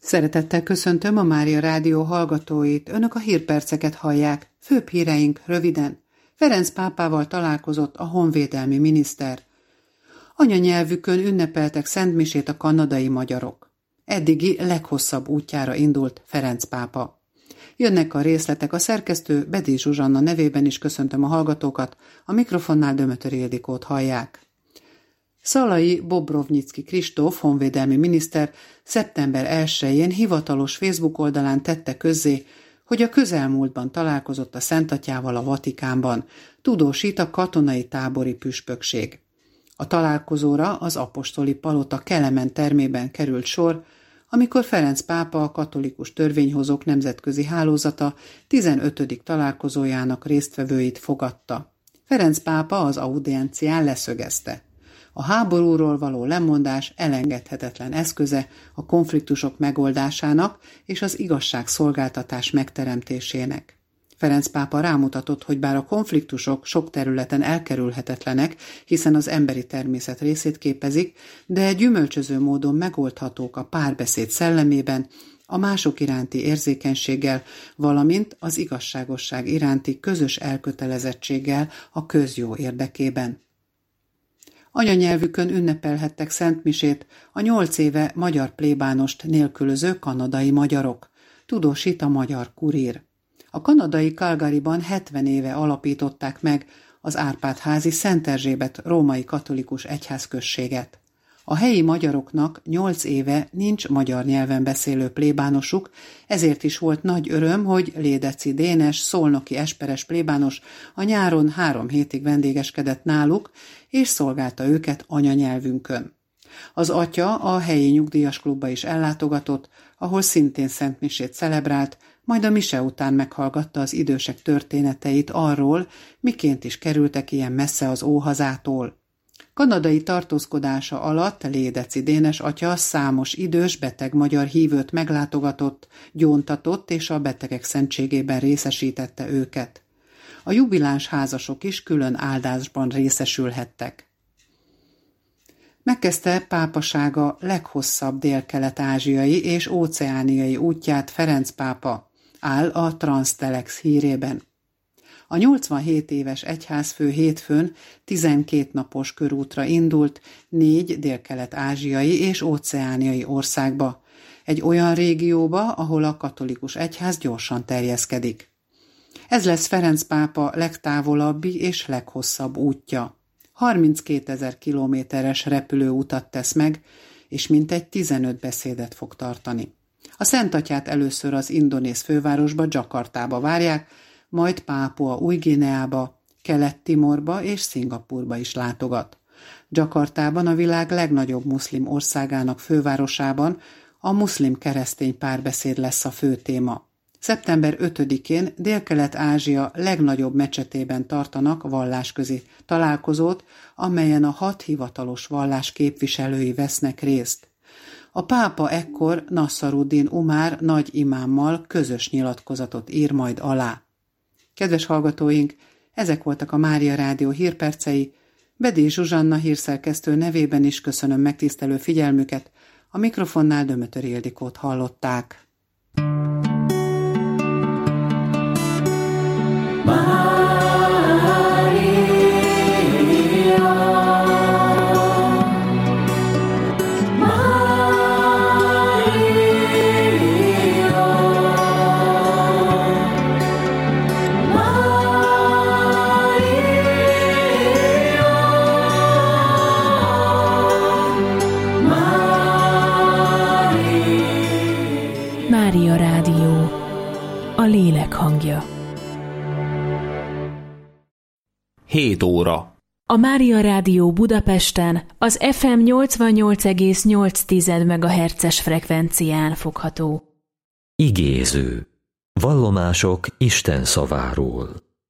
Szeretettel köszöntöm a Mária Rádió hallgatóit. Önök a hírperceket hallják. Főbb híreink röviden. Ferenc pápával találkozott a honvédelmi miniszter. Anyanyelvükön ünnepeltek szentmisét a kanadai magyarok. Eddigi leghosszabb útjára indult Ferenc pápa. Jönnek a részletek, a szerkesztő Bedély Zsuzsanna nevében is köszöntöm a hallgatókat, a mikrofonnál Dömötöri Ildikót hallják. Szalai Bobrovnyicki Kristóf honvédelmi miniszter szeptember 1-én hivatalos Facebook oldalán tette közzé, hogy a közelmúltban találkozott a Szentatyával a Vatikánban, tudósít a katonai tábori püspökség. A találkozóra az apostoli palota Kelemen termében került sor, amikor Ferenc pápa a katolikus törvényhozók nemzetközi hálózata 15. találkozójának résztvevőit fogadta. Ferenc pápa az audiencián leszögezte: a háborúról való lemondás elengedhetetlen eszköze a konfliktusok megoldásának és az igazságszolgáltatás megteremtésének. Ferenc pápa rámutatott, hogy bár a konfliktusok sok területen elkerülhetetlenek, hiszen az emberi természet részét képezik, de gyümölcsöző módon megoldhatók a párbeszéd szellemében, a mások iránti érzékenységgel, valamint az igazságosság iránti közös elkötelezettséggel a közjó érdekében. Anyanyelvükön ünnepelhettek szentmisét a 8 éve magyar plébánost nélkülöző kanadai magyarok, tudósít a Magyar Kurír. A kanadai Calgaryban 70 éve alapították meg az Árpád-házi Szent Erzsébet római katolikus egyházközséget. A helyi magyaroknak 8 éve nincs magyar nyelven beszélő plébánosuk, ezért is volt nagy öröm, hogy Lédeci Dénes, szolnoki esperes plébános a nyáron 3 hétig vendégeskedett náluk, és szolgálta őket anyanyelvünkön. Az atya a helyi nyugdíjas klubba is ellátogatott, ahol szintén szentmisét celebrált, majd a mise után meghallgatta az idősek történeteit arról, miként is kerültek ilyen messze az óhazától. Kanadai tartózkodása alatt Lédeci Dénes atya számos idős beteg magyar hívőt meglátogatott, gyóntatott és a betegek szentségében részesítette őket. A jubiláns házasok is külön áldásban részesülhettek. Megkezdte pápasága leghosszabb délkelet-ázsiai és óceániai útját Ferenc pápa, áll a Transtelex hírében. A 87 éves egyházfő hétfőn 12 napos körútra indult 4 délkelet-ázsiai és óceániai országba, egy olyan régióba, ahol a katolikus egyház gyorsan terjeszkedik. Ez lesz Ferenc pápa legtávolabbi és leghosszabb útja. 32 000 kilométeres repülőutat tesz meg, és mintegy 15 beszédet fog tartani. A Szentatyát először az indonéz fővárosba, Jakartába várják, majd Pápua Új-Guineába, Kelet-Timorba és Szingapurba is látogat. Jakartában, a világ legnagyobb muszlim országának fővárosában a muszlim-keresztény párbeszéd lesz a fő téma. Szeptember 5-én Délkelet-Ázsia legnagyobb mecsetében tartanak vallásközi találkozót, amelyen a 6 hivatalos vallás képviselői vesznek részt. A pápa ekkor Nassaruddin Umar nagy imámmal közös nyilatkozatot ír majd alá. Kedves hallgatóink, ezek voltak a Mária Rádió hírpercei. Bedély Zsuzsanna hírszerkesztő nevében is köszönöm megtisztelő figyelmüket, a mikrofonnál Dömötöri Ildikót hallották. Mária Rádió, a lélek hangja. 7 óra. A Mária Rádió Budapesten az FM 88,8 MHz-es frekvencián fogható. Igéző. Vallomások Isten szaváról.